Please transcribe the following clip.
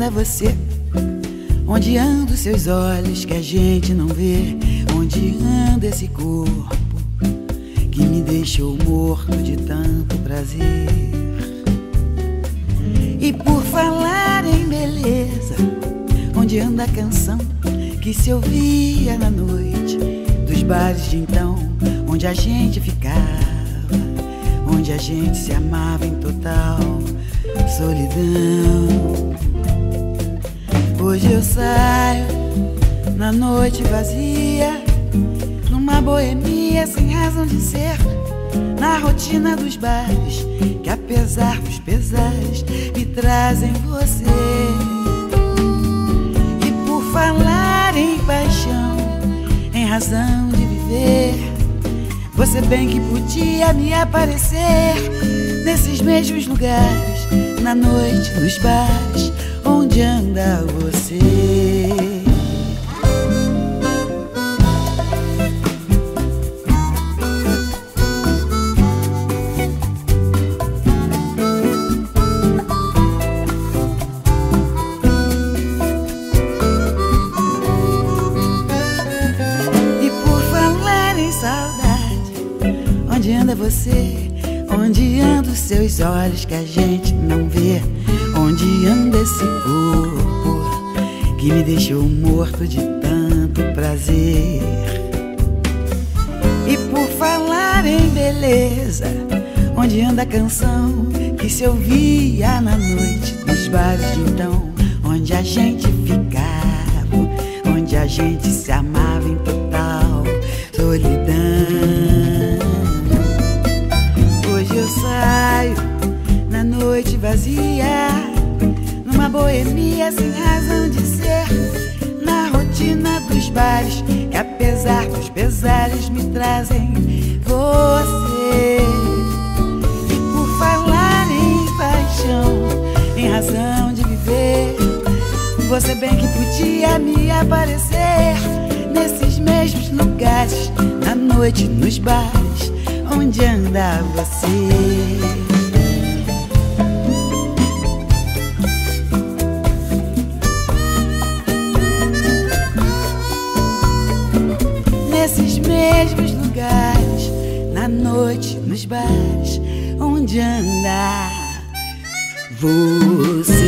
anda você? Onde andam seus olhos que a gente não vê? Onde anda esse corpo que me deixou morto de tanto prazer? E por falar em beleza, onde anda a canção que se ouvia na noite dos bares de então, onde a gente ficava, onde a gente se amava em total solidão? Hoje eu saio na noite vazia, numa boemia sem razão de ser, na rotina dos bares que apesar dos pesares me trazem você. E por falar em paixão, em razão de viver, você bem que podia me aparecer nesses mesmos lugares, na noite, nos bares, onde anda você? E por falar em saudade, onde anda você? Onde andam os seus olhos que a gente não vê? Onde anda esse corpo que me deixou morto de tanto prazer? E por falar em beleza, onde anda a canção que se ouvia na noite nos bares de então, onde a gente ficava, onde a gente se amava em total solidão? Hoje eu saio na noite vazia, numa boemia sem razão de ser, na rotina dos bares que apesar dos pesares me trazem você. E por falar em paixão, em razão de viver, você bem que podia me aparecer nesses mesmos lugares, na noite, nos bares, onde anda você? Nesses mesmos lugares, na noite, nos bares, onde anda você?